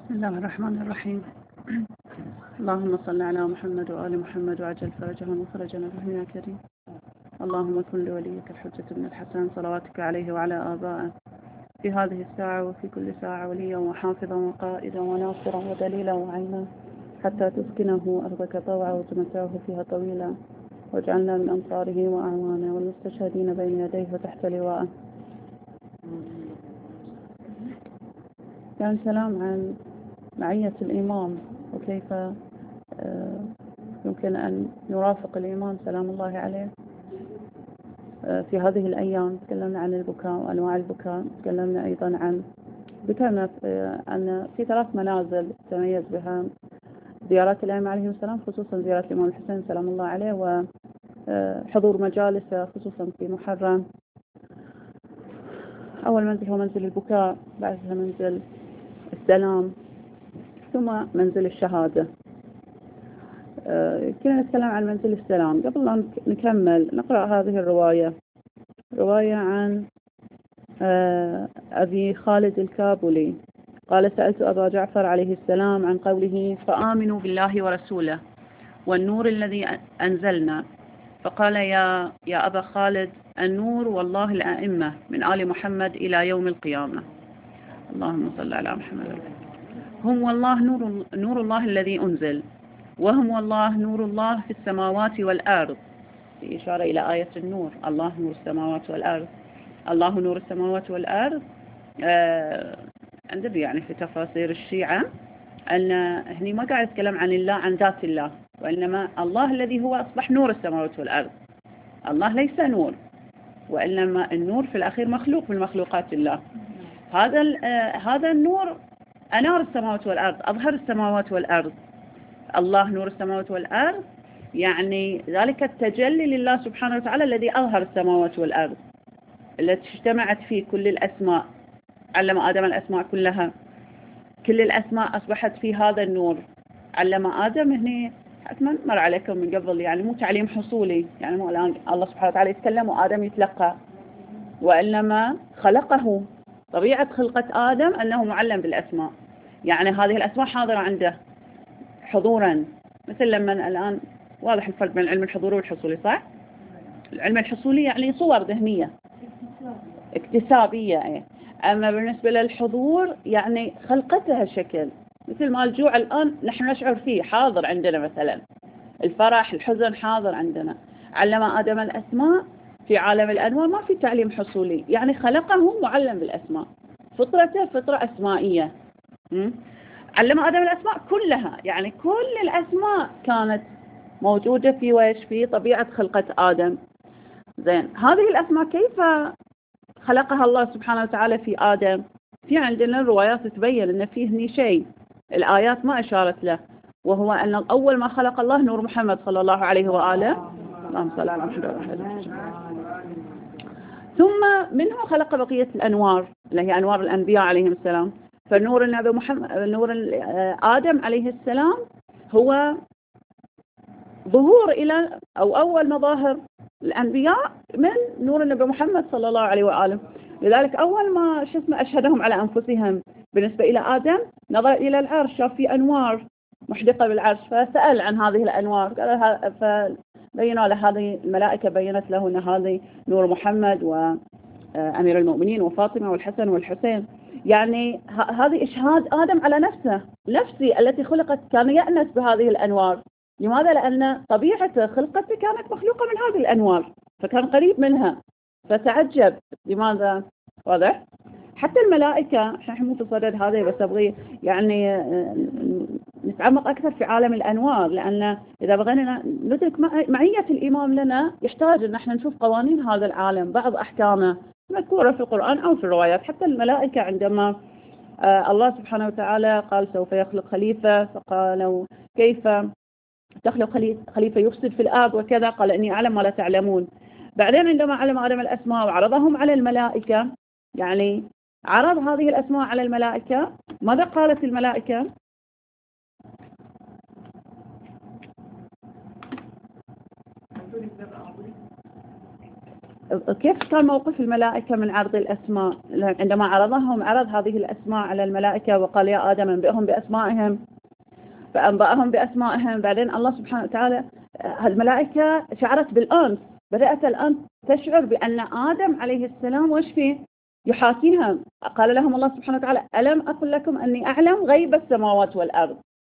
بسم الله الرحمن الرحيم. اللهم صل على محمد وآل محمد وعجل فرجهم وفرجنا بهم يا كريم. اللهم كن لوليك الحجة بن الحسن صلواتك عليه وعلى آبائه في هذه الساعة وفي كل ساعة وليا وحافظا وقائدا وناصرا ودليلا وعينا حتى تسكنه أرضك طوعا وتمتعه فيها طويلا، واجعلنا من أنصاره وأعوانه والمستشهدين بين يديه وتحت لواءه. كان كلام عن معية الإمام وكيف يمكن أن نرافق الإمام سلام الله عليه في هذه الأيام. تكلمنا عن البكاء وأنواع البكاء، تكلمنا أيضا عن ذكرنا أن في 3 منازل تميز بها زيارات الأئمة عليهم السلام، خصوصا زيارة الإمام الحسين سلام الله عليه وحضور مجالسه خصوصا في محرم. أول منزل هو منزل البكاء، بعدها منزل السلام، ثم منزل الشهادة. كنا نتكلم عن منزل السلام. قبل لا نكمل نقرأ هذه الرواية، رواية عن أبي خالد الكابولي قال: سألت أبا جعفر عليه السلام عن قوله: فآمنوا بالله ورسوله والنور الذي أنزلنا، فقال: يا أبا خالد، النور والله الأئمة من آل محمد إلى يوم القيامة. اللهم صل على محمد. هم والله نور الله الذي أنزل، وهم والله نور الله في السماوات والأرض، في إشارة إلى آية النور. الله نور السماوات والأرض، الله نور السماوات والأرض. عندنا يعني في تفاسير الشيعة أن هني ما قاعد يتكلم عن الله عن ذات الله، وإنما الله الذي هو أصبح نور السماوات والأرض. الله ليس نور، وإنما النور في الأخير مخلوق من مخلوقات الله. هذا النور أنار السماوات والأرض، أظهر السماوات والأرض. الله نور السماوات والأرض يعني ذلك التجلي لله سبحانه وتعالى الذي أظهر السماوات والأرض، التي اجتمعت فيه كل الأسماء. علم آدم الأسماء كلها، كل الأسماء أصبحت في هذا النور. علم آدم، هنا حتما مر عليكم من قبل، يعني مو تعليم حصولي، يعني مو الآن الله سبحانه وتعالى يتكلم وآدم يتلقى، وإنما خلقه. طبيعة خلقة آدم أنه معلم بالأسماء، يعني هذه الأسماء حاضرة عنده حضورا. مثل لما الآن واضح الفرق بين العلم الحضوري والحصولي، صح؟ العلم الحصولي يعني صور ذهنية اكتسابية، أما بالنسبة للحضور يعني خلقتها شكل. مثل ما الجوع الآن نحن نشعر فيه، حاضر عندنا، مثلا الفرح الحزن حاضر عندنا. علم آدم الأسماء في عالم الأنوار، ما في تعليم حصولي، يعني خلقه معلم بالأسماء، فطرته فطرة أسمائية. علم آدم الأسماء كلها، يعني كل الأسماء كانت موجودة في طبيعة خلقة آدم. زين، هذه الأسماء كيف خلقها الله سبحانه وتعالى في آدم؟ في عندنا الروايات تبين أن فيه هني شيء الآيات ما أشارت له، وهو أن أول ما خلق الله نور محمد صلى الله عليه وآله. اللهم صل على محمد. ثم منه خلق بقية الأنوار اللي هي أنوار الأنبياء عليهم السلام. فالنور النبي محمد، نور آدم عليه السلام، هو ظهور إلى أو أول مظاهر الأنبياء من نور النبي محمد صلى الله عليه وآله. لذلك أول ما أشهدهم على أنفسهم بالنسبة إلى آدم، نظر إلى العرش، شاف في أنوار محدقة بالعرش، فسأل عن هذه الأنوار. فبينوا له هذه الملائكة، بينت له أن هذه نور محمد وأمير المؤمنين وفاطمة والحسن والحسين. يعني هذه إشهاد آدم على نفسي التي خلقت، كان يأنس بهذه الأنوار. لماذا؟ لأن طبيعة خلقته كانت مخلوقة من هذه الأنوار، فكان قريب منها فتعجب. لماذا؟ واضح؟ حتى الملائكة، احنا مو في صدد هذا، بس أبغي يعني نتعمق أكثر في عالم الأنوار، لأن إذا بغينا ندرك معية الإمام لنا يحتاج أن احنا نشوف قوانين هذا العالم، بعض أحكامه مذكورة في القرآن أو في الروايات. حتى الملائكة عندما الله سبحانه وتعالى قال سوف يخلق خليفة، فقالوا كيف تخلق خليفة يفسد في الأرض وكذا، قال إني أعلم ما لا تعلمون. بعدين عندما علم آدم الأسماء وعرضهم على الملائكة، يعني عرض هذه الأسماء على الملائكة، ماذا قالت الملائكة؟ كيف كان موقف الملائكة من عرض الأسماء عندما عرض هذه الأسماء على الملائكة وقال يا آدم انبئهم بأسمائهم، فأنبأهم بأسمائهم. بعدين الله سبحانه وتعالى الملائكة شعرت بالأنس، بدأت الآن تشعر بأن آدم عليه السلام وش فيه يحاكيها. قال لهم الله سبحانه وتعالى ألم أقل لكم أني أعلم غيب السماوات والأرض.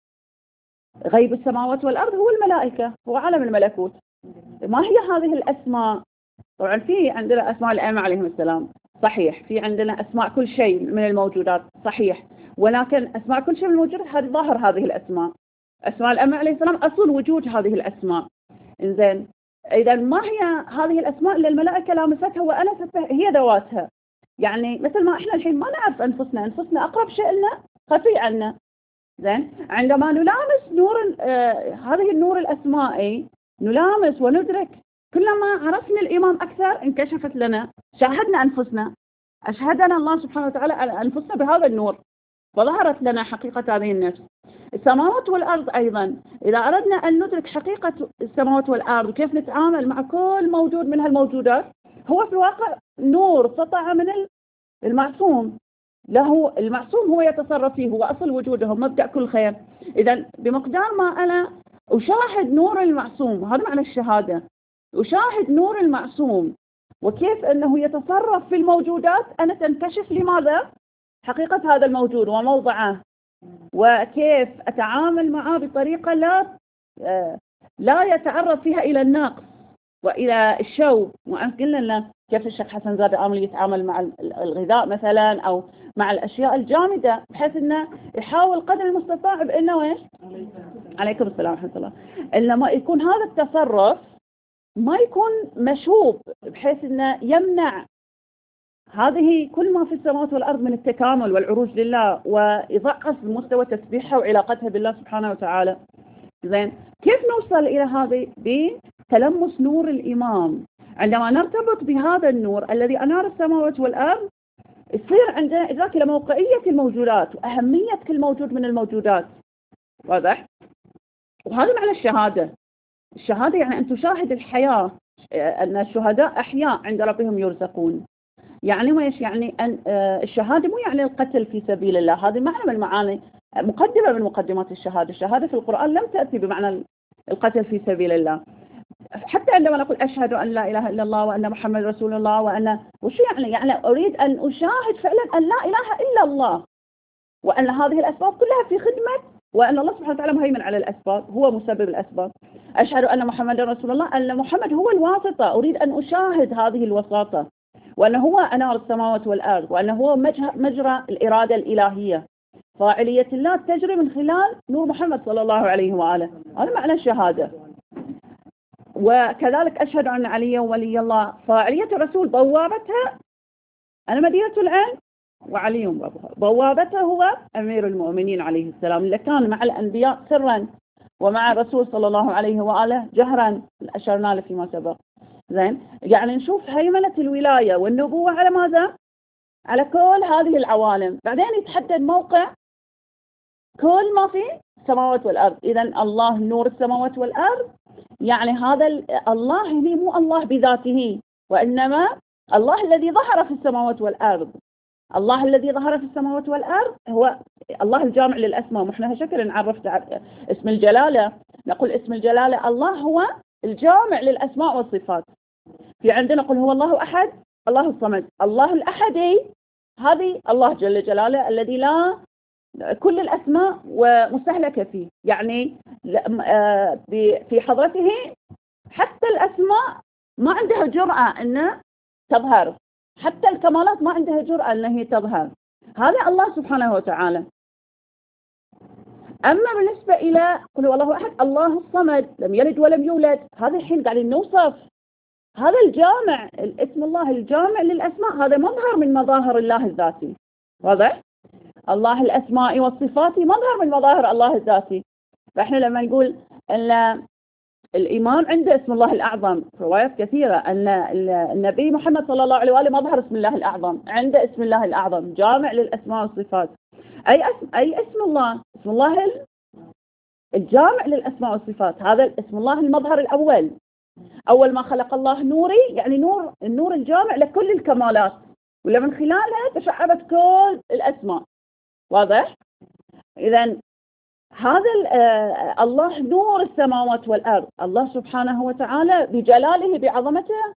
غيب السماوات والأرض هو الملائكة، هو عالم الملكوت. ما هي هذه الأسماء؟ طبعا في عندنا أسماء الأئمة عليهم السلام صحيح، في عندنا أسماء كل شيء من الموجودات صحيح، ولكن أسماء كل شيء من الموجودات هذه ظاهر هذه الأسماء. أسماء الأئمة عليه السلام أصل وجود هذه الأسماء. إنزين إذا ما هي هذه الأسماء اللي الملائكة لامستها وأنست هي ذواتها؟ يعني مثل ما إحنا الحين ما نعرف أنفسنا أقرب شيء لنا خفي عنا. زين عندما نلامس نور هذه النور الأسمائي نلامس وندرك، كلما عرفنا الإيمان أكثر انكشفت لنا، شاهدنا أنفسنا، أشهدنا الله سبحانه وتعالى على أنفسنا بهذا النور، فظهرت لنا حقيقة هذه النفس. السماوات والأرض أيضا إذا أردنا أن ندرك حقيقة السماوات والأرض وكيف نتعامل مع كل موجود من هالموجودات، هو في الواقع نور سطع من المعصوم، له المعصوم هو يتصرف فيه، هو أصل وجوده، مبدأ كل خير. إذا بمقدار ما أنا أشاهد نور المعصوم، هذا معنى الشهادة، أشاهد نور المعصوم وكيف أنه يتصرف في الموجودات، أنا تنكشف لماذا؟ حقيقة هذا الموجود وموضعه، وكيف أتعامل معه بطريقة لا يتعرض فيها إلى النقص وإلى الشوب. وقلنا لنا كيف الشيخ حسن زاد آمل يتعامل مع الغذاء مثلا أو مع الأشياء الجامدة، بحيث أنه يحاول قدر المستطاع بأنه إيش؟ عليكم السلام ورحمة الله. إنما يكون هذا التصرف ما يكون مشوب، بحيث أنه يمنع هذه كل ما في السماوات والأرض من التكامل والعروج لله، ويضعف مستوى تسبيحها وعلاقتها بالله سبحانه وتعالى. زين كيف نوصل إلى هذه؟ بتلمس نور الإمام. عندما نرتبط بهذا النور الذي أنار السماوات والأرض، يصير عندنا إدراك إلى موقعية الموجودات وأهمية كل موجود من الموجودات. واضح؟ وهذا معنى الشهادة. الشهادة يعني أن تشاهد الحياة، أن الشهداء أحياء عند ربهم يرزقون. يعني ما يعني أن الشهادة مو يعني القتل في سبيل الله، هذه معنى من المعاني، مقدمة من مقدمات الشهادة. الشهادة في القرآن لم تأتي بمعنى القتل في سبيل الله. حتى عندما نقول أشهد أن لا إله إلا الله وأن محمد رسول الله وأن وشو يعني أريد أن أشاهد فعلا أن لا إله إلا الله، وأن هذه الأسباب كلها في خدمة، وأن الله سبحانه وتعالى مهيمن على الأسباب، هو مسبب الأسباب. أشهد أن محمد رسول الله، أن محمد هو الواسطة، أريد أن أشاهد هذه الوساطة، وأنه هو أنار السماوات والأرض، وأنه هو مجرى الإرادة الإلهية، فاعلية الله تجري من خلال نور محمد صلى الله عليه وآله. هذا معنى الشهادة. وكذلك أشهد أن علي ولي الله، فاعلية الرسول بوابتها أنا مدينة العلم وعلي بابها، بوابته هو أمير المؤمنين عليه السلام، اللي كان مع الأنبياء سرا ومع الرسول صلى الله عليه وآله جهرا، أشرنا له فيما سبق. زين يعني نشوف هيمنة الولاية والنبوة على ماذا؟ على كل هذه العوالم. بعدين يتحدد موقع كل ما في السماوات والأرض. إذا الله نور السماوات والأرض، يعني هذا الله هنا مو الله بذاته، وإنما الله الذي ظهر في السماوات والأرض. الله الذي ظهر في السماوات والأرض هو الله الجامع للأسماء. ونحن هالشكل نعرف اسم الجلالة، نقول اسم الجلالة الله هو الجامع للأسماء والصفات. في عندنا نقول هو الله أحد، الله الصمد، الله الأحدي، هذه الله جل جلاله الذي لا كل الأسماء ومستهلكة فيه، يعني في حضرته حتى الأسماء ما عندها جرأة أن تظهر، حتى الكمالات ما عندها جرأة أن هي تظهر. هذا الله سبحانه وتعالى. أما بالنسبة إلى قل هو الله أحد، الله الصمد، لم يلد ولم يولد، هذا الحين قاعدين نوصف هذا الجامع، الاسم الله الجامع للأسماء، هذا مظهر من مظاهر الله الذاتي. واضح؟ الله الأسماء والصفات مظهر من مظاهر الله الذاتي. فإحنا لما نقول أن الإمام عنده اسم الله الأعظم، روايات كثيرة أن النبي محمد صلى الله عليه وآله مظهر اسم الله الأعظم، عنده اسم الله الأعظم جامع للأسماء والصفات. أي اسم الله؟ اسم الله الجامع للأسماء والصفات، هذا اسم الله المظهر الأول أول ما خلق الله نوري، يعني النور الجامع لكل الكمالات، ولا من خلالها تشعبت كل الأسماء. واضح؟ إذا هذا الله نور السماوات والأرض. الله سبحانه وتعالى بجلاله بعظمته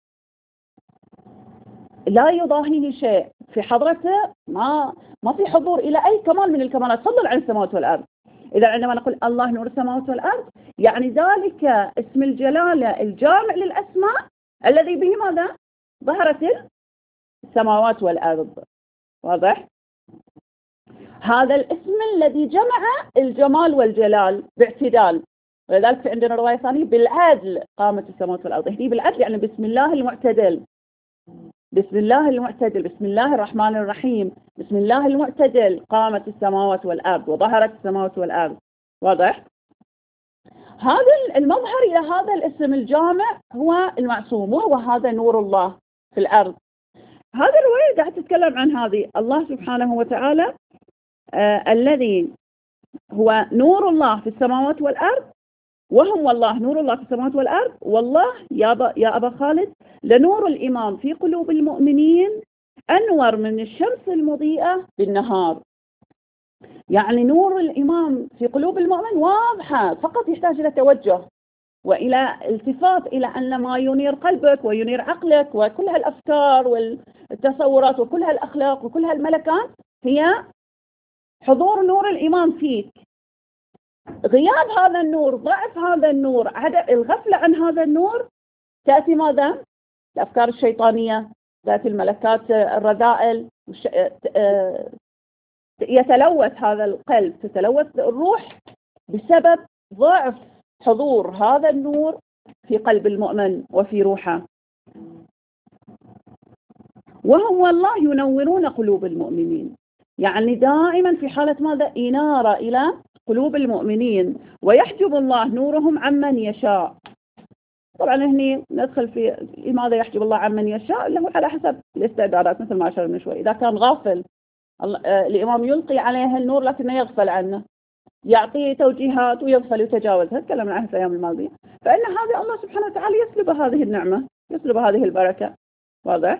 لا يضاهيه شيء، في حضرته ما في حضور إلى أي كمال من الكمالات فضلا عن السماوات والأرض. إذا عندما نقول الله نور السماوات والأرض، يعني ذلك اسم الجلالة الجامع للأسماء الذي به ماذا؟ ظهرت السماوات والأرض. واضح؟ هذا الاسم الذي جمع الجمال والجلال باعتدال، ولذلك في عندنا رواية ثانية بالعدل قامت السماوات والأرض. هذه بالعدل يعني بسم الله المعتدل، بسم الله المعتدل، بسم الله الرحمن الرحيم، بسم الله المعتدل قامت السماوات والأرض وظهرت السماوات والأرض. واضح؟ هذا المظهر إلى هذا الاسم الجامع هو المعصوم، وهو هذا نور الله في الأرض. هذا الرواية قاعد تتكلم عن هذه الله سبحانه وتعالى الذي هو نور الله في السماوات والأرض، وهم والله نور الله في السماوات والأرض. والله يا أبا خالد لنور الإمام في قلوب المؤمنين أنور من الشمس المضيئة بالنهار. يعني نور الإمام في قلوب المؤمن واضحة، فقط يحتاج إلى توجه وإلى التفات إلى أن ما ينير قلبك وينير عقلك وكل هالأفكار والتصورات وكل هالأخلاق وكل هالملكات هي حضور نور الإمام فيك. غياب هذا النور، ضعف هذا النور، الغفلة عن هذا النور، تأتي ماذا؟ الأفكار الشيطانية، تأتي الملكات الرذائل، يتلوث هذا القلب، تتلوث الروح بسبب ضعف حضور هذا النور في قلب المؤمن وفي روحه. وهم والله ينورون قلوب المؤمنين، يعني دائما في حالة ماذا؟ إنارة إلى قلوب المؤمنين، ويحجب الله نورهم عمن يشاء. طبعا هني ندخل في لماذا يحجب الله عمن يشاء، اللي هو على حسب الاستعدادات مثل ما أشرنا شوي. إذا كان غافل الإمام يلقي عليه النور لكنه يغفل عنه، يعطيه توجيهات ويغفل ويتجاوزها، تكلمنا عنها في الأيام الماضية، فإن هذا الله سبحانه وتعالى يسلب هذه النعمة، يسلب هذه البركة. واضح؟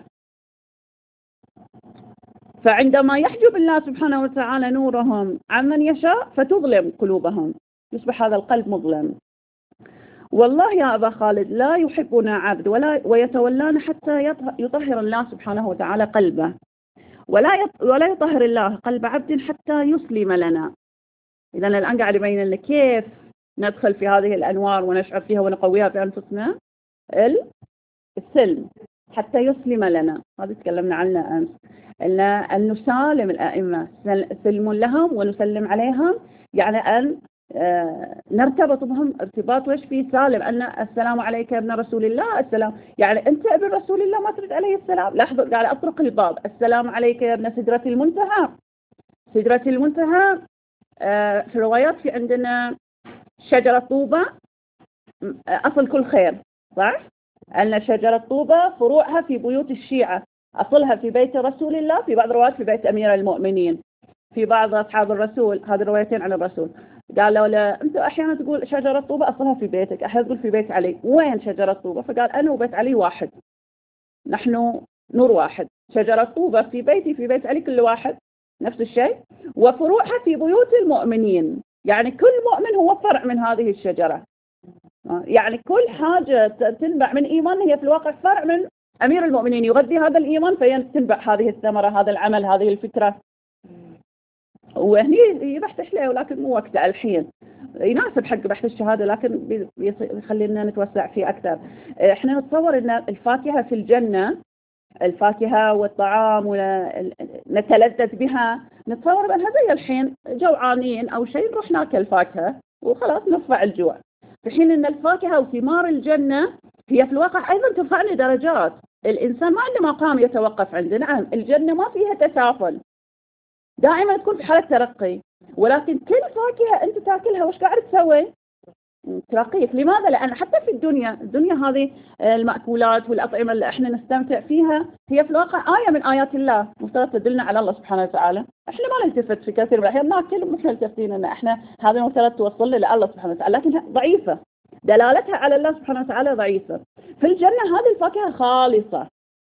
فعندما يحجب الله سبحانه وتعالى نورهم عمن يشاء فتظلم قلوبهم، يصبح هذا القلب مظلم. والله يا أبا خالد لا يحبنا عبد ويتولانا حتى يطهر الله سبحانه وتعالى قلبه، ولا يطهر الله قلب عبد حتى يسلم لنا. إذا الآن قاعد يبين لنا كيف ندخل في هذه الأنوار ونشعر فيها ونقويها في أنفسنا. السلم حتى يسلم لنا، هذا تكلمنا عنه أمس، أن نسالم الأئمة، سلم لهم ونسلم عليهم، يعني أن نرتبط بهم ارتباط وش فيه سالم، أن السلام عليك يا ابن رسول الله، السلام يعني أنت ابن رسول الله ما ترد عليه السلام، لاحظوا قاعد أطرق الباب، السلام عليك يا ابن سدرة المنتهى. سدرة المنتهى في الروايات في عندنا شجرة طوبة أصل كل خير، صح؟ أن شجرة طوبة فروعها في بيوت الشيعة، أصلها في بيت رسول الله، في بعض الروايات في بيت أمير المؤمنين، في بعض أصحاب الرسول، هذه روايتين عن الرسول. قالوا له أنت أحيانا تقول شجرة طوبة أصلها في بيتك، أحيانا تقول في بيت علي، وين شجرة طوبة؟ فقال أنا وبيت علي واحد، نحن نور واحد، شجرة طوبة في بيتي في بيت علي كل واحد نفس الشيء، وفروعها في بيوت المؤمنين، يعني كل مؤمن هو فرع من هذه الشجرة، يعني كل حاجة تنبع من إيمان هي في الواقع فرع من أمير المؤمنين، يغذي هذا الإيمان فتنبع هذه الثمرة، هذا العمل، هذه الفكرة. وهني يبحث له ولكن مو وقته الحين، يناسب حق بحث الشهادة لكن يخلينا نتوسع فيه أكثر. احنا نتصور أن الفاكهة في الجنة، الفاكهة والطعام نتلذذ بها، نتصور بأنها زي الحين جوعانين أو شيء نروح ناكل فاكهة وخلاص نرفع الجوع، في حين أن الفاكهة وثمار الجنة هي في الواقع أيضا ترفعني درجات. الإنسان ما عنده مقام يتوقف عنده، نعم الجنة ما فيها تسافل، دائما تكون في حالة ترقي، ولكن كل فاكهة أنت تاكلها وش قاعد تسوي؟ ترقيك. لماذا؟ لأن حتى في الدنيا هذه المأكولات والأطعمة اللي احنا نستمتع فيها هي في الواقع آية من آيات الله، مفترض تدلنا على الله سبحانه وتعالى. احنا ما نلتفت في كثير من الأحيان، ناكل ومش ملتفتين ان احنا هذا المفترض توصلنا لله سبحانه وتعالى، لكنها ضعيفة دلالتها على الله سبحانه وتعالى ضعيفة. في الجنة هذه الفاكهة خالصة.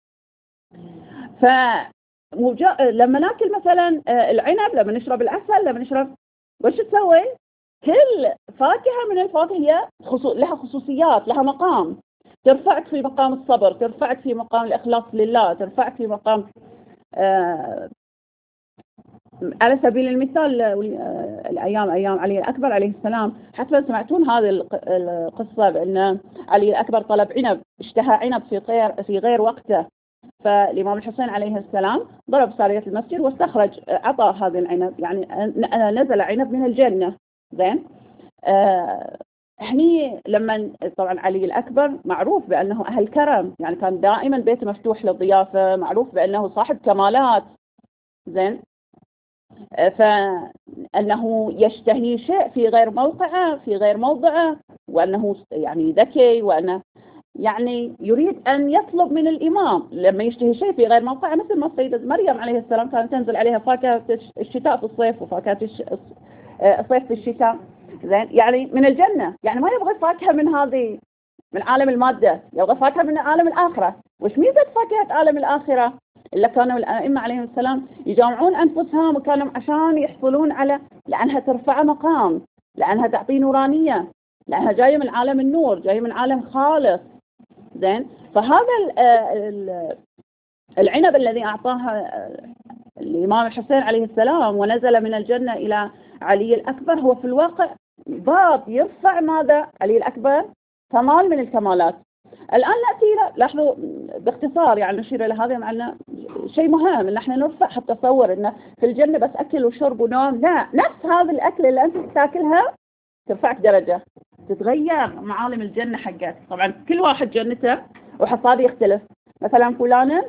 لما ناكل مثلا العنب، لما نشرب العسل، لما نشرب، وش تسوي؟ كل فاكهة من الفواكه هي لها خصوصيات، لها مقام، ترفعك في مقام الصبر، ترفعك في مقام الإخلاص لله، ترفعك في مقام على سبيل المثال أيام علي الأكبر عليه السلام، حتى سمعتون هذه القصة بأن علي الأكبر طلب عنب، اشتهى عنب في غير وقته، فالإمام الحسين عليه السلام ضرب سارية المسجد واستخرج، عطى هذا العنب، يعني نزل عنب من الجنة. زين. هني لما طبعا علي الأكبر معروف بأنه أهل كرم، يعني كان دائما بيته مفتوح للضيافة، معروف بأنه صاحب كمالات. زين. فأنه يشتهي شيء في غير موقعه، في غير موضعه، وأنه يعني ذكي، وأنه يعني يريد أن يطلب من الإمام لما يشتهي شيء في غير موقعه، مثل ما السيدة مريم عليه السلام كانت تنزل عليها فاكهة الشتاء في الصيف وفاكهة الصيف في الشتاء. زين. يعني من الجنة، يعني ما يبغى فاكهة من عالم المادة، يبغى فاكهة من عالم الآخرة. وش ميزة فاكهة عالم الآخرة؟ إلا كانوا الأئمة عليهم السلام يجامعون أنفسهم وكانوا عشان يحصلون على، لأنها ترفع مقام، لأنها تعطي نورانية، لأنها جاية من عالم النور، جاية من عالم خالص. زين. فهذا العنب الذي أعطاها الإمام الحسين عليه السلام ونزل من الجنة إلى علي الأكبر، هو في الواقع باب يرفع ماذا؟ علي الأكبر كمال من الكمالات. الآن نأتي لاحظوا باختصار، يعني نشير إلى هذا، معنا شيء مهم إن احنا نرفع حتى تصور إن في الجنة بس أكل وشرب ونوم، لا، نفس هذا الأكل اللي أنت تاكلها ترفعك درجة، تتغير معالم الجنة حقك. طبعا كل واحد جنته وحصاده يختلف. مثلا فلانة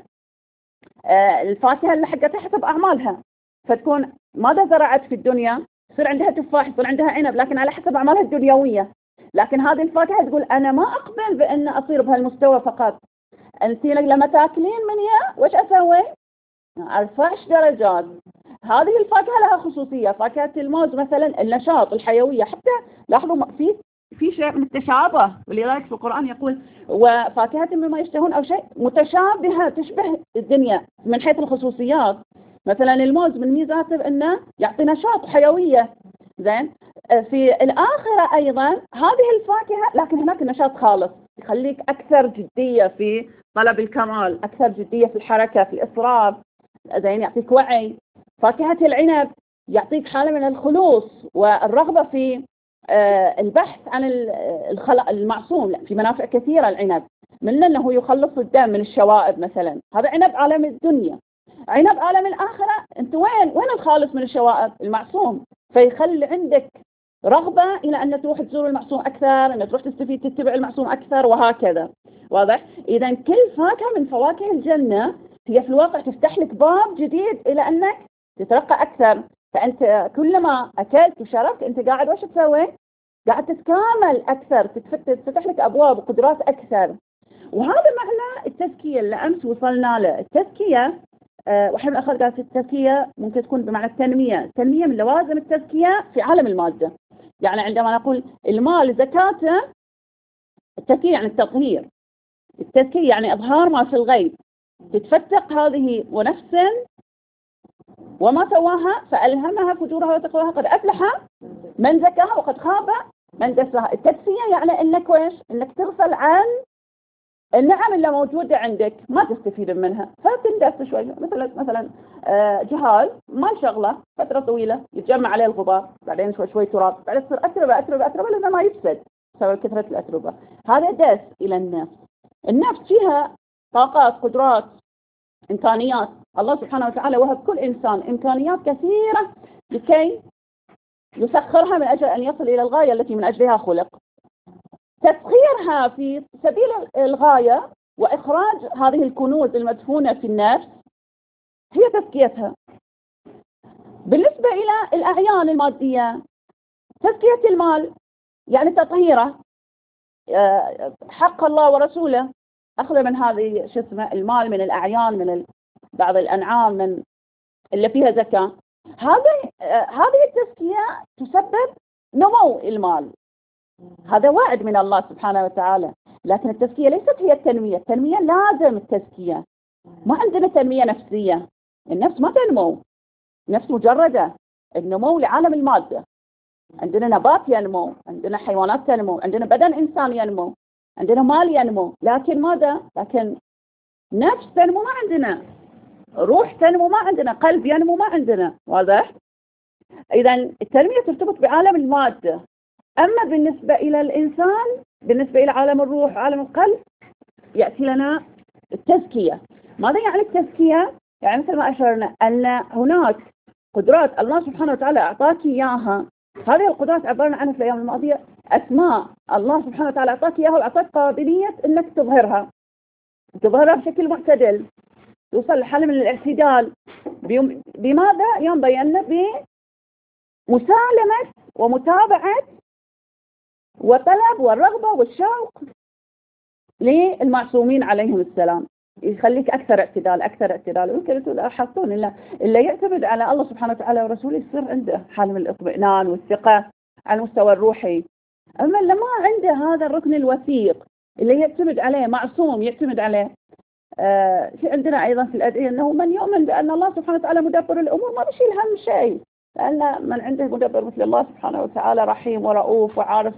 الفاكهة اللي حقتها حسب أعمالها، فتكون ماذا زرعت في الدنيا، يصير عندها تفاح، يصير عندها عنب، لكن على حسب أعمالها الدنيوية. لكن هذه الفاكهة تقول أنا ما أقبل بأن أصير بهالمستوى فقط، أنت لما تاكلين منها وش أسوي؟ أرفعش درجات. هذه الفاكهة لها خصوصية، فاكهة الموز مثلا النشاط، الحيوية، حتى لاحظوا في شيء من التشابه، ولذلك في القرآن يقول وفاكهة مما يشتهون، أو شيء متشابهة تشبه الدنيا من حيث الخصوصيات. مثلا الموز من ميزاته أنه يعطي نشاط وحيوية. زين. في الآخرة أيضا هذه الفاكهة، لكن هناك النشاط خالص، يخليك أكثر جدية في طلب الكمال، أكثر جدية في الحركة، في الإصرار. زين. يعطيك وعي. فاكهة العنب يعطيك حالة من الخلوص والرغبة في البحث عن المعصوم، في منافع كثيرة العنب، من أنه يخلص الدم من الشوائب مثلا، هذا عنب عالم الدنيا. عنب عالم الآخرة أنت وين الخالص من الشوائب؟ المعصوم، فيخلي عندك رغبة إلى أن تروح تزور المعصوم أكثر، أن تروح تستفيد تتبع المعصوم أكثر، وهكذا. واضح؟ إذا كل فاكهة من فواكه الجنة هي في الواقع تفتح لك باب جديد إلى أنك تترقى أكثر. فأنت كلما أكلت وشربت أنت قاعد وش تسوي؟ قاعد تتكامل أكثر، تفتح لك أبواب وقدرات أكثر. وهذا معنى التزكية اللي أمس وصلنا له. التزكية وإحنا بالأخذ قالت التزكية ممكن تكون بمعنى التنمية من لوازم التزكية في عالم المادة. يعني عندما نقول المال زكاته، التزكية يعني التطهير، التزكية يعني إظهار ما في الغيب، تتفتق هذه ونفس وما سواها فألهمها فجورها وتقواها، قد أفلح من زكاها وقد خاب من دساها. التزكية يعني انك ويش؟ انك تغفل عن النعم اللي موجودة عندك ما تستفيد منها، فتندس شوي. مثلا جهاز ما شغله فترة طويلة يتجمع عليه الغبار، بعدين شوي تراب، بعدين تصير أتربة لأنه ما يفسد بسبب كثرة الأتربة. هذا دس إلى النفس. النفس فيها طاقات، قدرات، إمكانيات. الله سبحانه وتعالى وهب كل إنسان إمكانيات كثيرة لكي يسخرها من أجل أن يصل إلى الغاية التي من أجلها خلق. تسخيرها في سبيل الغاية وإخراج هذه الكنوز المدفونة في النفس هي تزكيتها. بالنسبة إلى الأعيان المادية، تزكية المال يعني تطهيره، حق الله ورسوله، أخذ من هذه المال من الأعيان، من بعض الأنعام من اللي فيها زكاة. هذه التزكية تسبب نمو المال. هذا وعد من الله سبحانه وتعالى. لكن التزكية ليست هي التنمية. التنمية لازم التزكية، ما عندنا تنمية نفسية. النفس ما تنمو، نفس مجردة النمو لعالم المادة. عندنا نبات ينمو، عندنا حيوانات تنمو، عندنا بدن إنسان ينمو، عندنا مال ينمو، لكن ماذا؟ لكن نفس تنمو ما عندنا، روح تنمو ما عندنا، قلب ينمو ما عندنا. واضح؟ إذا التنمية ترتبط بعالم المادة. أما بالنسبة إلى الإنسان، بالنسبة إلى عالم الروح وعالم القلب، يأتي لنا التزكية. ماذا يعني التزكية؟ يعني مثل ما أشرنا أن هناك قدرات الله سبحانه وتعالى أعطاك إياها. هذه القدرات عبرنا عنها في الأيام الماضية، أسماء الله سبحانه وتعالى أعطاك إياها وأعطاك قابلية أنك تظهرها بشكل معتدل، توصل لحالة من الاعتدال. بماذا؟ يوم بينا بمسالمة ومتابعة وطلب والرغبة والشوق للمعصومين عليهم السلام. يخليك أكثر اعتدال أكثر اعتدال. ويمكن تلاحظون إلا يعتمد على الله سبحانه وتعالى ورسوله يصير عنده حال من الاطمئنان والثقة على المستوى الروحي. أما اللي ما عنده هذا الركن الوثيق اللي يعتمد عليه، معصوم يعتمد عليه. في عندنا أيضا في الأدعية أنه من يؤمن بأن الله سبحانه وتعالى مدبر الأمور ما بيشيل هم شيء، لأن من عنده مدبر مثل الله سبحانه وتعالى رحيم ورؤوف وعارف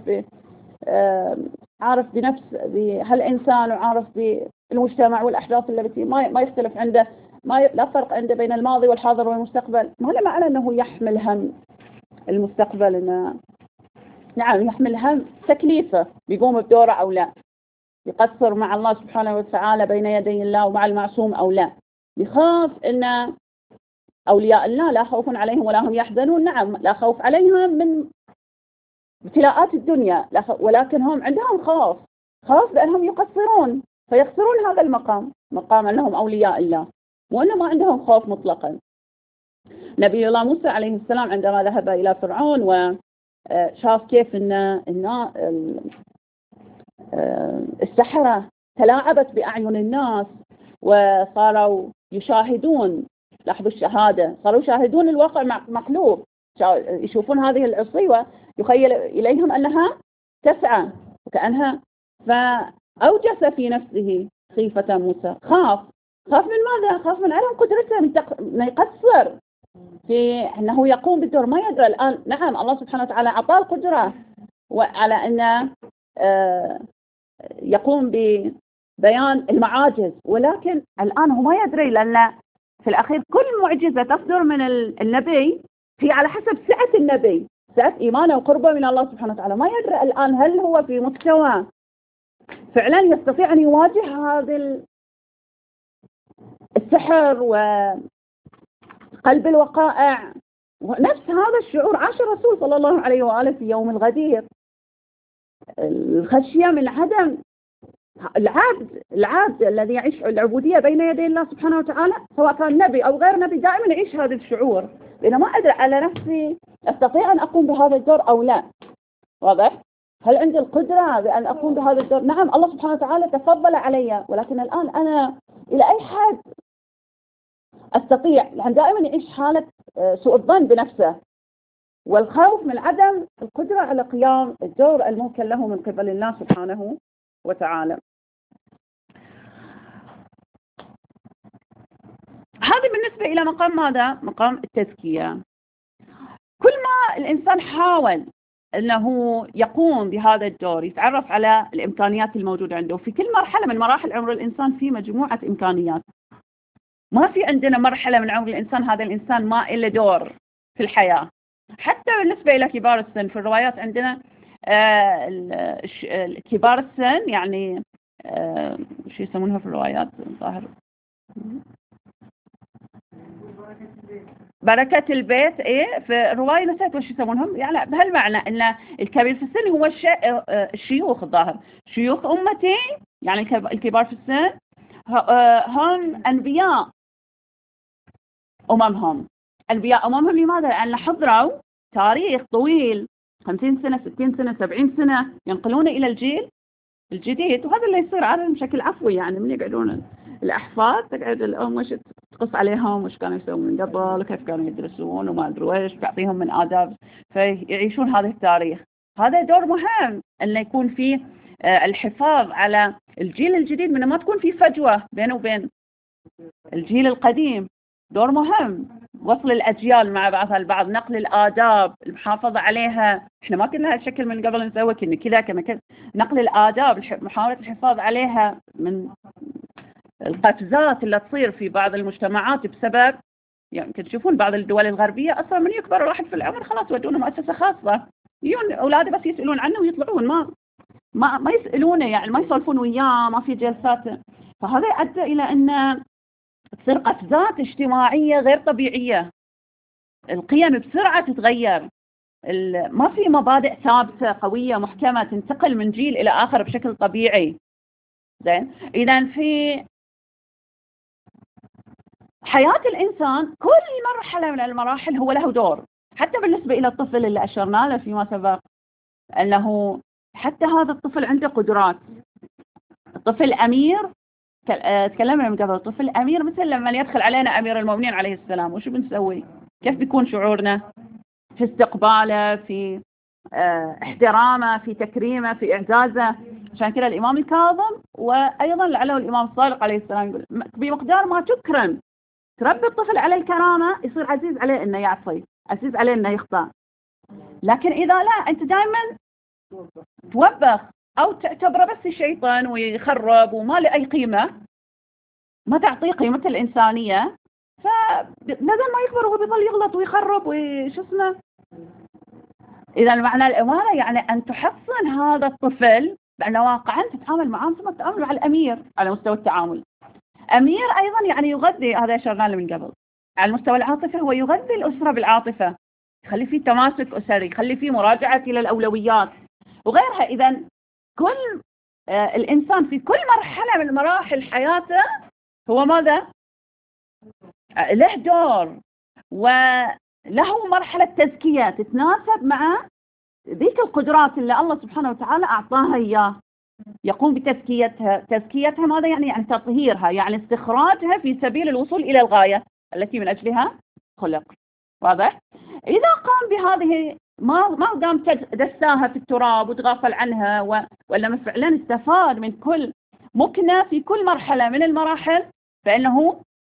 عارف بنفس بهالإنسان وعارف بالمجتمع والأحداث التي ما يختلف عنده، لا فرق عنده بين الماضي والحاضر والمستقبل. ما له معنى أنه يحمل هم المستقبل، إنه نعم يحمل هم تكليفه بيقوم بدوره أو لا، يقصر مع الله سبحانه وتعالى بين يدي الله ومع المعصوم أو لا، يخاف أن أولياء الله لا خوف عليهم ولا هم يحزنون. نعم لا خوف عليهم من ابتلاءات الدنيا، ولكن هم عندهم خوف بأنهم يقصرون فيخسرون هذا مقام أنهم أولياء الله، وأنه ما عندهم خوف مطلقا. نبي الله موسى عليه السلام عندما ذهب إلى فرعون وشاف كيف أن السحرة تلاعبت بأعين الناس وصاروا يشاهدون، لاحظوا الشهادة، صاروا يشاهدون الواقع مقلوب، يشوفون هذه العصي ويخيل إليهم أنها تسعى وكأنها، فأوجس في نفسه خيفة موسى. خاف من ماذا؟ خاف من عدم قدرته من يقصر في أنه يقوم بالدور، ما يدري الآن. نعم الله سبحانه وتعالى أعطاه القدرة وعلى أن يقوم ببيان المعاجز، ولكن الآن هو ما يدري، لأن في الأخير كل معجزة تصدر من النبي هي على حسب سعة النبي، سعة إيمانه وقربه من الله سبحانه وتعالى. ما يدري الآن هل هو في مستوى فعلا يستطيع أن يواجه هذا السحر وقلب الوقائع. ونفس هذا الشعور عاش الرسول صلى الله عليه وآله في يوم الغدير، الخشية من عدم العبد الذي يعيش العبودية بين يدي الله سبحانه وتعالى، سواء كان نبي أو غير نبي، دائما يعيش هذا الشعور، لأنه ما أدري على نفسي أستطيع أن أقوم بهذا الدور أو لا. واضح؟ هل عندي القدرة بأن أقوم بهذا الدور؟ نعم الله سبحانه وتعالى تفضل علي، ولكن الآن أنا إلى أي حد أستطيع؟ يعني دائما يعيش حالة سوء الظن بنفسه والخوف من عدم القدرة على قيام الدور الموكل له من قبل الله سبحانه وتعالى. هذا بالنسبة إلى مقام ماذا؟ مقام التزكية. كل ما الإنسان حاول أنه يقوم بهذا الدور، يتعرف على الإمكانيات الموجودة عنده في كل مرحلة من مراحل عمر الإنسان، في مجموعة إمكانيات. ما في عندنا مرحلة من عمر الإنسان هذا الإنسان ما إله دور في الحياة. حتى بالنسبة إلى كبار السن في الروايات عندنا كبار السن، يعني شو يسمونها في الروايات ظاهر بركة البيت، إيه في الرواية نسيت وش يسمونهم، يعني بهالمعنى أن الكبير في السن هو الشيوخ الظاهر، شيوخ أمتي، يعني الكبار في السن هم أنبياء أممهم. أنبياء أممهم لماذا؟ لأن حضروا تاريخ طويل 50 سنة 60 سنة 70 سنة ينقلون إلى الجيل الجديد. وهذا اللي يصير عادة بشكل عفوي، يعني من يقعدون الأحفاد تقعد الأم وش تقص عليهم وش كانوا يسوون من قبل وكيف كانوا يدرسون وما أدري ويش، تعطيهم من آداب فيعيشون هذا التاريخ. هذا دور مهم أن يكون فيه الحفاظ على الجيل الجديد، من ما تكون في فجوة بينه وبين الجيل القديم. دور مهم وصل الأجيال مع بعضها البعض، نقل الآداب، المحافظة عليها. احنا ما كنا هالشكل من قبل نسوي كذا كذا، نقل الآداب، محاولة الحفاظ عليها من القفزات اللي تصير في بعض المجتمعات بسبب، يعني تشوفون بعض الدول الغربية أصلا من يكبر الواحد في العمر خلاص ودونه مؤسسة خاصة، يجون أولاده بس يسألون عنه ويطلعون، ما يسألونه، يعني ما يسولفون وياه، ما في جلسات. فهذا أدى إلى أن تصير قفزات اجتماعية غير طبيعية، القيم بسرعة تتغير، ما في مبادئ ثابتة قوية محكمة تنتقل من جيل إلى آخر بشكل طبيعي. زين، إذا في حياة الإنسان كل مرحلة من المراحل هو له دور، حتى بالنسبة إلى الطفل اللي أشرنا له فيما سبق، أنه حتى هذا الطفل عنده قدرات. الطفل أمير، تكلمنا من قبل، الطفل أمير مثل لما يدخل علينا أمير المؤمنين عليه السلام، وشو بنسوي؟ كيف بيكون شعورنا في استقباله، في احترامه، في تكريمه، في إعزازه؟ عشان كده الإمام الكاظم وأيضا لعله الإمام الصادق عليه السلام يقول بمقدار ما تكرم تربي الطفل على الكرامة يصير عزيز عليه إنه يعصي، عزيز عليه إنه يخطأ. لكن إذا لا، أنت دائما توبخ أو تعتبره بس شيطان ويخرب وما له أي قيمة، ما تعطيه قيمة الإنسانية، فلازم ما يكبر وهو بيظل يغلط ويخرب وش اسمه. إذا معنى الإمارة يعني أن تحصن هذا الطفل بأن واقعا تتعامل معاه مثل ما تتعامل مع الأمير على مستوى التعامل. أمير أيضا يعني يغذي، هذا شرنا له من قبل، على المستوى العاطفي هو يغذي الأسرة بالعاطفة، يخلي فيه تماسك أسري، يخلي فيه مراجعة إلى الأولويات وغيرها. إذا كل الإنسان في كل مرحلة من مراحل حياته هو ماذا؟ له دور وله مرحلة تزكية تتناسب مع ذيك القدرات اللي الله سبحانه وتعالى أعطاها إياه، يقوم بتزكيتها. تزكيتها ماذا يعني؟ يعني تطهيرها، يعني استخراجها في سبيل الوصول إلى الغاية التي من أجلها خلق. واضح؟ إذا قام بهذه، ما قام دساها في التراب وتغافل عنها ولا فعلا استفاد من كل مكنة في كل مرحلة من المراحل، فإنه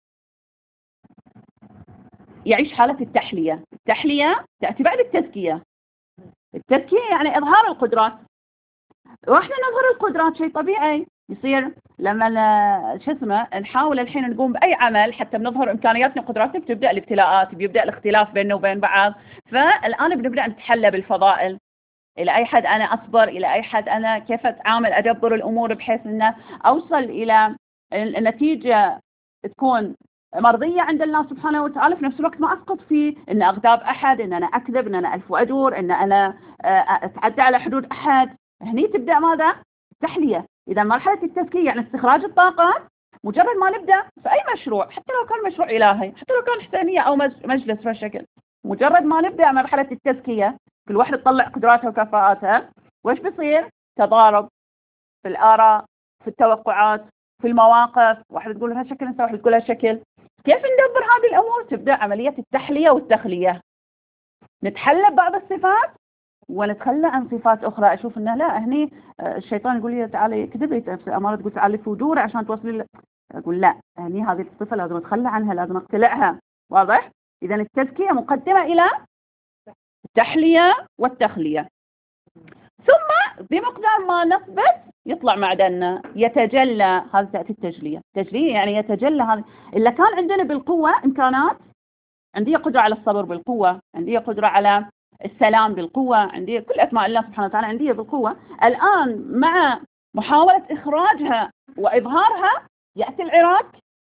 يعيش حالة التحلية. التحلية تأتي بعد التزكية. التزكية يعني إظهار القدرات، واحنا نظهر القدرات شيء طبيعي يصير لما شو اسمه نحاول الحين نقوم بأي عمل حتى بنظهر إمكانياتنا وقدراتنا، بتبدأ الابتلاءات، بيبدأ الاختلاف بيننا وبين بعض. فالآن بنبدأ نتحلى بالفضائل، إلى أي حد أنا أصبر، إلى أي حد أنا كيف أتعامل أدبر الأمور بحيث أن أوصل إلى النتيجة تكون مرضية عند الله سبحانه وتعالى، في نفس الوقت ما أسقط في أن أغتاب أحد، أن أنا أكذب، أن أنا ألف وأدور، أن أنا أتعدى على حدود أحد. هني تبدأ ماذا؟ التحلية. إذا مرحلة التزكية يعني استخراج الطاقات. مجرد ما نبدأ في أي مشروع، حتى لو كان مشروع إلهي، حتى لو كان حسينية أو مجلس بهالشكل، مجرد ما نبدأ مرحلة التزكية كل واحدة تطلع قدراتها وكفاءاتها، وإيش بيصير؟ تضارب في الآراء، في التوقعات، في المواقف، واحدة تقول هالشكل نسوي، واحدة تقول هالشكل. كيف ندبر هذه الأمور؟ تبدأ عملية التحلية والتخلية، نتحلى ببعض الصفات ونتخلى عن صفات أخرى. أشوف إنه لا، هني الشيطان يقول لي تعالي كذبي، أمارة تقول تعالي في وجوري عشان توصلي، أقول لا، هني هذه الصفة لازم أتخلى عنها، لازم أقتلعها. واضح؟ إذا التزكية مقدمة إلى التحلية والتخلية. ثم بمقدار ما نثبت يطلع معدننا، يتجلى. هذا تأتي التجلية. التجلية يعني يتجلى. هذا إلا كان عندنا بالقوة إمكانات، عندي قدرة على الصبر بالقوة، عندي قدرة على السلام بالقوة، عندي كل أسماء الله سبحانه وتعالى عندي بالقوة. الآن مع محاولة إخراجها وإظهارها يأتي العراك،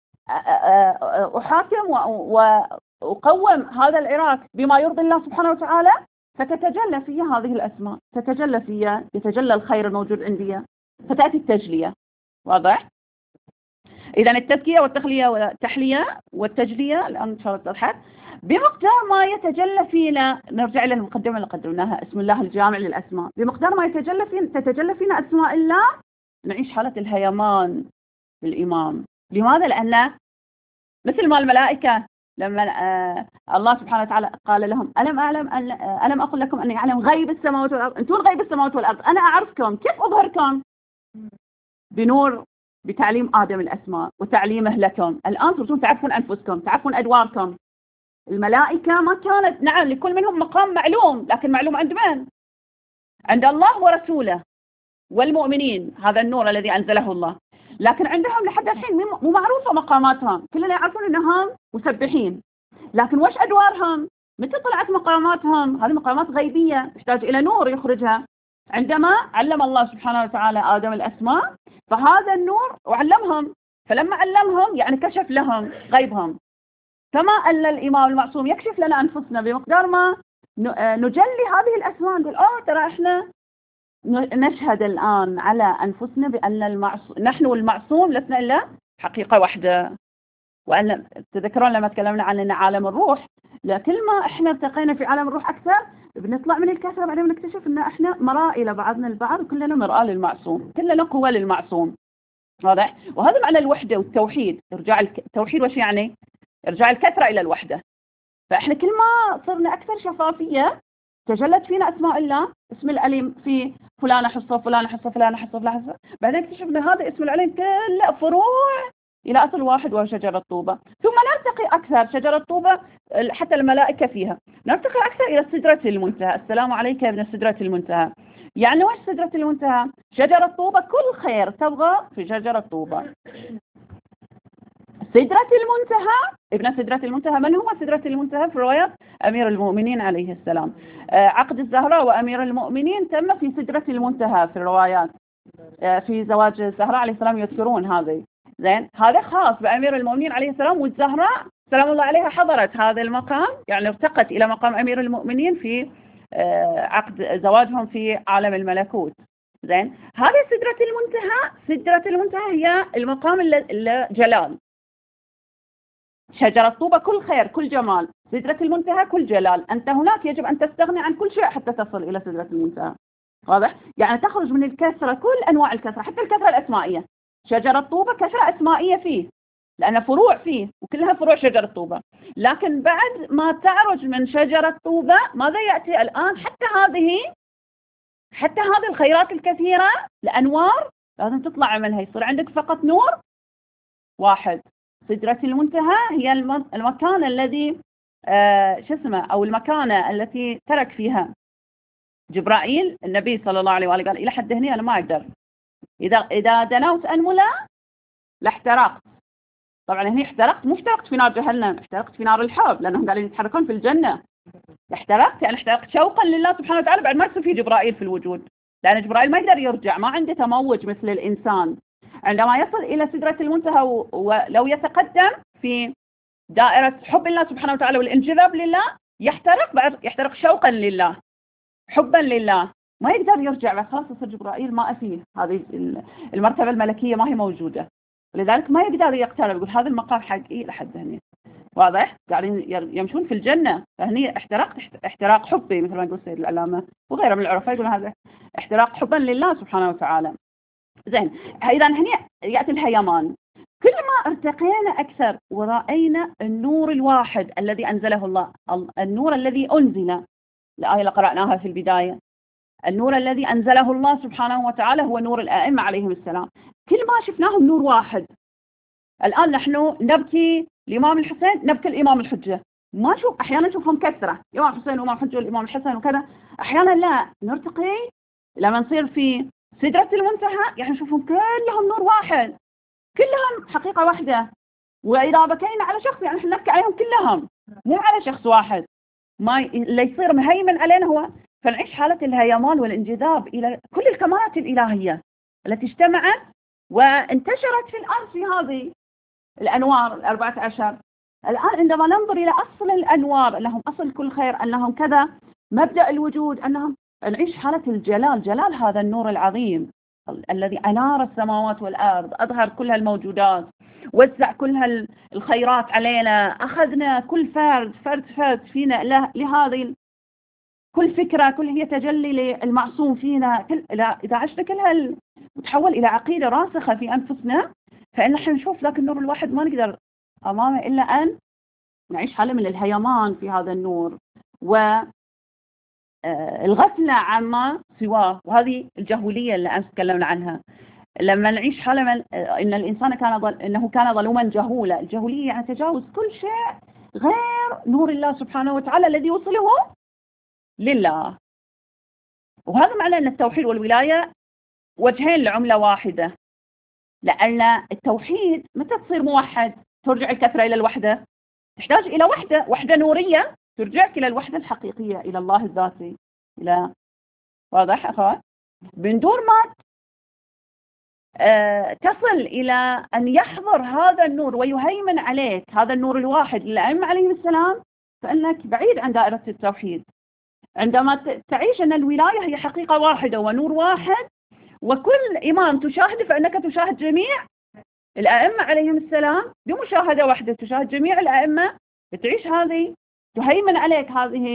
أحاكم وأقوم هذا العراك بما يرضي الله سبحانه وتعالى، فتتجلى في هذه الأسماء، تتجلى في، يتجلى الخير الموجود عندي، فتأتي التجلية. واضح؟ إذا التزكية والتخلية والتحلية والتجلية الآن إن شاء الله توضحت. بمقدار ما يتجلى فينا، نرجع إلى المقدمة اللي قدمناها، اسم الله الجامع للأسماء. بمقدار ما تتجلى فينا أسماء الله، نعيش حالة الهيمان بالإمام. لماذا؟ لأن مثل ما الملائكة لما الله سبحانه وتعالى قال لهم ألم أقل لكم أني أعلم غيب السماوات والأرض، أنتم غيب السماوات والأرض، أنا أعرفكم، كيف أظهركم؟ بنور، بتعليم آدم الأسماء وتعليمه لكم. الآن صرتم تعرفون أنفسكم، تعرفون أدواركم. الملائكة ما كانت، نعم لكل منهم مقام معلوم، لكن معلوم عند من؟ عند الله ورسوله والمؤمنين، هذا النور الذي أنزله الله. لكن عندهم لحد الحين مو معروفة مقاماتهم، كلنا يعرفون أنهم مسبحين، لكن وش أدوارهم؟ متى طلعت مقاماتهم؟ هذه مقامات غيبية تحتاج إلى نور يخرجها. عندما علم الله سبحانه وتعالى آدم الأسماء، فهذا النور وعلمهم، فلما علمهم يعني كشف لهم غيبهم. كما أن الإمام المعصوم يكشف لنا أنفسنا بمقدار ما نجلي هذه الأسماء، نقول ترى إحنا نشهد الآن على أنفسنا بأن نحن والمعصوم لسنا إلا حقيقة واحدة. وأن تذكرون لما تكلمنا عن عالم الروح، لكل ما إحنا ارتقينا في عالم الروح أكثر بنطلع من الكثرة، بعدين بنكتشف أن إحنا مرآة إلى بعضنا البعض، كلنا مرآة للمعصوم، كلنا قوة للمعصوم. واضح؟ وهذا معنى الوحدة والتوحيد. إرجاع التوحيد وش يعني؟ إرجاع الكثرة إلى الوحدة. فإحنا كل ما صرنا أكثر شفافية تجلت فينا أسماء الله، اسم العليم في فلانة حصة فلانة حصة فلانة حصة فلانة حصة، بعدين اكتشفنا هذا اسم العليم كله فروع إلى أصل واحد وهو شجرة طوبة. ثم نرتقي أكثر، شجرة طوبة حتى الملائكة فيها، نرتقي أكثر إلى سدرة المنتهى. السلام عليك يا ابن سدرة المنتهى. يعني وش سدرة المنتهى؟ شجرة طوبة، كل خير تبغى في شجرة طوبة. سدرة المنتهى، ابن سدرة المنتهى، من هو سدرة المنتهى؟ في رواية أمير المؤمنين عليه السلام. عقد الزهراء وأمير المؤمنين تم في سدرة المنتهى في الروايات. في زواج الزهراء عليه السلام يذكرون هذه. زين، هذا خاص بأمير المؤمنين عليه السلام، والزهراء سلام الله عليها حضرت هذا المقام، يعني ارتقت إلى مقام أمير المؤمنين في عقد زواجهم في عالم الملكوت. زين، هذه سدرة المنتهى. سدرة المنتهى هي المقام الجلال. شجرة طوبة كل خير كل جمال، سدرة المنتهى كل جلال. أنت هناك يجب أن تستغني عن كل شيء حتى تصل إلى سدرة المنتهى. واضح؟ يعني تخرج من الكثرة، كل أنواع الكثرة، حتى الكثرة الأسمائية. شجرة طوبة كثرة أسمائية فيه، لأن فروع فيه وكلها فروع شجرة طوبة. لكن بعد ما تعرج من شجرة طوبة ماذا يأتي الآن؟ حتى هذه الخيرات الكثيرة، الأنوار لازم تطلع منها، يصير عندك فقط نور واحد. سدرة المنتهى هي المكان الذي أو المكانة التي ترك فيها جبرائيل النبي صلى الله عليه وآله، قال إلى حد هنا أنا ما أقدر، إذا دنوت أنملة لاحترقت. طبعا هنا احترقت، مو احترقت في نار جهنم، احترقت في نار الحب، لأنهم قاعدين يتحركون في الجنة. احترقت يعني احترقت شوقا لله سبحانه وتعالى، بعد ما يصير في جبرائيل في الوجود، لأن جبرائيل ما يقدر يرجع، ما عنده تموج مثل الإنسان. عندما يصل إلى سدرة المنتهى ولو يتقدم في دائرة حب الله سبحانه وتعالى والانجذاب لله، يحترق شوقا لله، حبا لله، ما يقدر يرجع، بعد خلاص يصير جبرائيل ما فيه، هذه المرتبة الملكية ما هي موجودة، ولذلك ما يقدر يقترب، يقول هذا المقام حقي لحد هنا. واضح؟ قاعدين يمشون في الجنة، فهني احتراق حبي مثل ما يقول سيد العلامة وغيره من العرفاء، يقول هذا احتراق حبا لله سبحانه وتعالى. زين، إذا هني يأتي الهيمان. كل ما ارتقينا أكثر ورأينا النور الواحد الذي أنزله الله، النور الذي أنزل، الآية اللي قرأناها في البداية، النور الذي أنزله الله سبحانه وتعالى هو نور الآئمة عليهم السلام. كل ما شفناهم نور واحد. الآن نحن نبكي الإمام الحسين، نبكي الإمام الحجة، ما نشوف، أحيانا نشوفهم كثرة، الإمام الحسين وإمام الحجة والإمام الحسن وكذا، أحيانا لا، نرتقي لما نصير في سدرة المنتهى يعني نشوفهم كلهم نور واحد، كلهم حقيقة واحدة. وإذا بكينا على شخص يعني نحن نبكي عليهم كلهم، مو على شخص واحد، ما اللي يصير مهيمن علينا هو. فنعيش حالة الهيمان والانجذاب إلى كل الكمالات الإلهية التي اجتمعت وانتشرت في الأرض في هذه الأنوار 14. الآن عندما ننظر إلى أصل الأنوار أنهم أصل كل خير، أنهم كذا مبدأ الوجود، أنهم نعيش حالة الجلال، جلال هذا النور العظيم الذي أنار السماوات والأرض، أظهر كل هالموجودات، وزع كل الخيرات علينا، أخذنا كل فرد فينا لهذه كل فكرة، كل هي تجلي للمعصوم فينا. إذا عشنا كل وتحول إلى عقيدة راسخة في أنفسنا، فإن نحن نشوف ذاك النور الواحد ما نقدر أمامه إلا أن نعيش حالة من الهيمان في هذا النور والغفلة عما سواه، وهذه الجهولية اللي أمس تكلمنا عنها. لما نعيش حالة من إن الإنسان إنه كان ظلوما جهولا. الجهولية يعني تجاوز كل شيء غير نور الله سبحانه وتعالى الذي يوصله لله. وهذا معنى أن التوحيد والولاية وجهين لعملة واحدة، لأن التوحيد متى تصير موحد؟ ترجع الكثرة إلى الوحدة، تحتاج إلى وحدة نورية ترجعك إلى الوحدة الحقيقية، إلى الله الذاتي، إلى واضح أخوات؟ من دون ما تصل إلى أن يحضر هذا النور ويهيمن عليك هذا النور الواحد للأئمة عليهم السلام، فإنك بعيد عن دائرة التوحيد. عندما تعيش أن الولاية هي حقيقة واحدة ونور واحد، وكل إمام تشاهده فإنك تشاهد جميع الأئمة عليهم السلام بمشاهدة واحدة، تشاهد جميع الأئمة، تعيش هذه، تهيمن عليك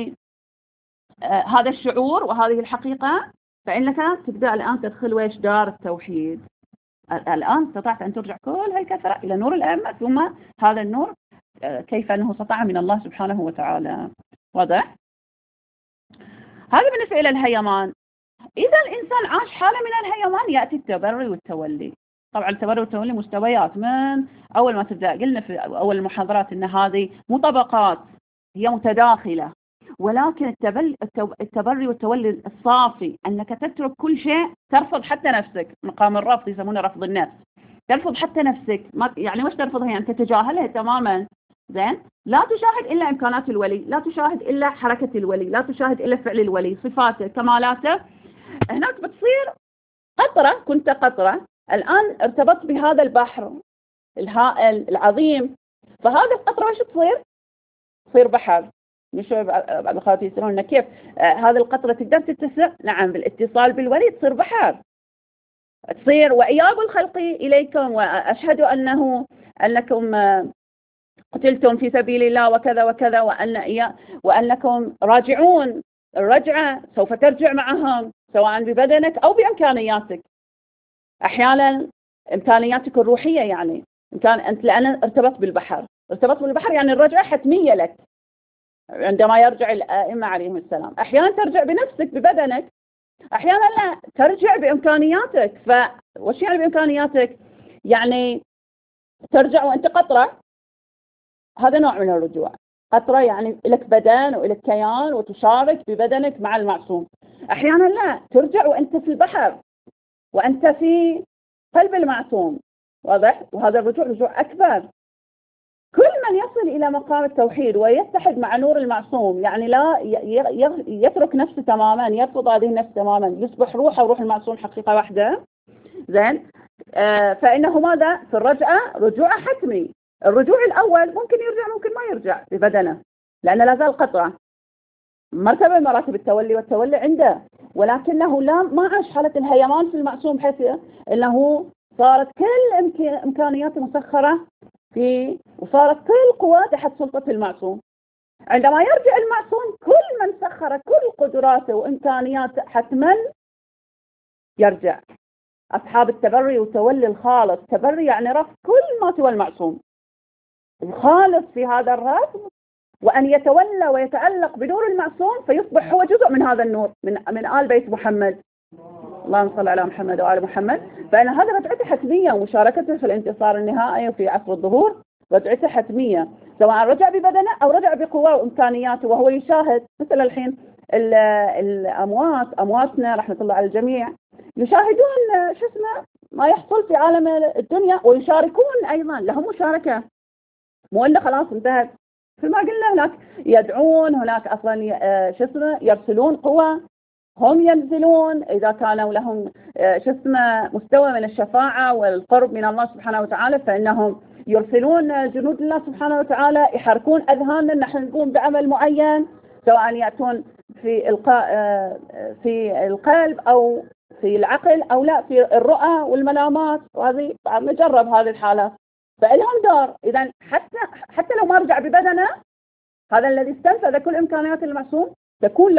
هذا الشعور وهذه الحقيقة، فإنك تبدأ الآن تدخل ويش دار التوحيد. الآن استطعت أن ترجع كل هاي الكثرة إلى نور الأئمة، ثم هذا النور كيف أنه استطاع من الله سبحانه وتعالى. واضح؟ هذا بالنسبة إلى الهيمان. إذا الإنسان عاش حالة من الهيمان يأتي التبري والتولي. طبعا التبري والتولي مستويات، من أول ما تبدأ قلنا في أول المحاضرات أن هذه مو طبقات، هي متداخلة، ولكن التبري والتولي الصافي أنك تترك كل شيء، ترفض حتى نفسك، مقام الرفض يسمونه رفض النفس، ترفض حتى نفسك. يعني وش ترفضها؟ يعني تتجاهلها تماما. زين، لا تشاهد إلا إمكانات الولي، لا تشاهد إلا حركة الولي، لا تشاهد إلا فعل الولي، صفاته، كمالاته. هناك بتصير قطرة، كنت قطرة، الآن ارتبطت بهذا البحر الهائل العظيم، فهذا القطرة وش تصير بحر. مش بعض الأخوات يسألون كيف هذه القطرة تقدر تتسع؟ نعم، بالاتصال بالولي تصير بحر، تصير وإياب الخلق إليكم وأشهد أنكم قتلتم في سبيل الله وكذا وكذا، وأنكم راجعون. الرجعة سوف ترجع معهم سواء ببدنك أو بإمكانياتك، أحيانا إمكانياتك الروحية، يعني أنت لأن ارتبط بالبحر يعني الرجعة حتمية لك عندما يرجع الأئمة عليهم السلام. أحيانا ترجع بنفسك ببدنك، أحيانا لا، ترجع بإمكانياتك. وش يعني بإمكانياتك؟ يعني ترجع وأنت قطرة، هذا نوع من الرجوع. قطرة يعني لك بدن ولك كيان وتشارك ببدنك مع المعصوم. أحيانا لا، ترجع وأنت في البحر وأنت في قلب المعصوم. واضح؟ وهذا الرجوع رجوع أكبر. كل من يصل إلى مقام التوحيد ويتحد مع نور المعصوم، يعني لا يترك نفسه تماما، يرفض هذه النفس تماما، يصبح روحه وروح المعصوم حقيقة واحدة. زين، فإنه ماذا؟ في الرجعة رجوع حتمي. الرجوع الأول ممكن يرجع ممكن ما يرجع ببدنه، لأن لا زال قطرة، مرتبة مراتب التولي والتولي عنده، ولكنه ما عاش حالة الهيمان في المعصوم، بحيث أنه صارت كل إمكانياته مسخرة وصارت كل قوة تحت سلطة المعصوم. عندما يرجع المعصوم كل من سخر كل قدراته وإمكانياته حتما يرجع. أصحاب التبري والتولي الخالص، تبري يعني رفض كل ما سوى المعصوم، الخالص في هذا الرفض، وأن يتولى ويتألق بنور المعصوم فيصبح هو جزء من هذا النور، من آل بيت محمد، اللهم صل على محمد وآل محمد. فإن هذا رجعته حتمية، ومشاركته في الانتصار النهائي وفي عصر الظهور رجعته حتمية، سواء رجع ببدنه أو رجع بقوة وإمكانياته، وهو يشاهد. مثل الحين أمواتنا رحمة الله على الجميع يشاهدون ما يحصل في عالم الدنيا، ويشاركون أيضا، لهم مشاركة، مو إلا خلاص انتهت. مثل ما قلنا هناك يدعون، هناك أصلا يرسلون قوة، هم ينزلون إذا كانوا لهم مستوى من الشفاعة والقرب من الله سبحانه وتعالى، فإنهم يرسلون جنود الله سبحانه وتعالى يحركون أذهاننا نحن نقوم بعمل معين، سواء يأتون في القلب أو في العقل أو لا في الرؤى والمنامات، وهذه نجرب هذه الحالات، فإلهم دور. إذا حتى لو ما رجع ببدنه، هذا الذي استنفذ كل إمكانيات المعصوم يكون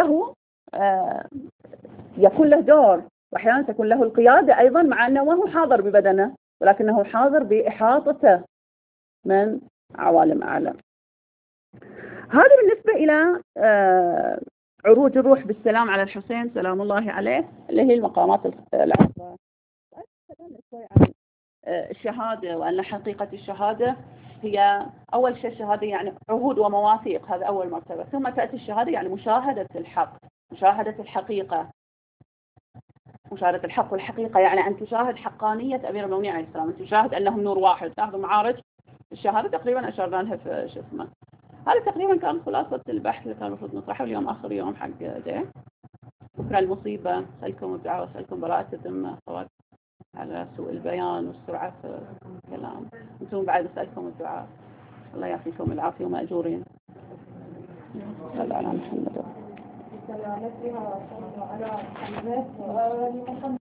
له دور، وأحيانا تكون له القيادة أيضا، مع أنه ما هو حاضر ببدنه، ولكنه حاضر بإحاطته من عوالم أعلى. هذا بالنسبة إلى عروج الروح بالسلام على الحسين سلام الله عليه، اللي هي المقامات العشرة. شوي عن الشهادة، وأن حقيقة الشهادة هي أول شيء. الشهادة يعني عهود ومواثيق، هذا أول مرتبة. ثم تأتي الشهادة يعني مشاهدة الحق، مشاهدة الحقيقة. مشاهدة الحق والحقيقة يعني أن تشاهد حقانية أمير المؤمنين عليه السلام، أن تشاهد أنهم نور واحد. تأخذ معارج الشهادة تقريبا أشرنا لها في شو اسمه. هذا تقريبا كان خلاصة البحث اللي كان المفروض نطرحه اليوم، آخر يوم حق ده. بكرة المصيبة، أسألكم الدعاء وأسألكم براءة الذمة على سوء البيان والسرعة في الكلام. أنتم بعد أسألكم الدعاء، الله يعطيكم العافية ومأجورين. صلى على محمد.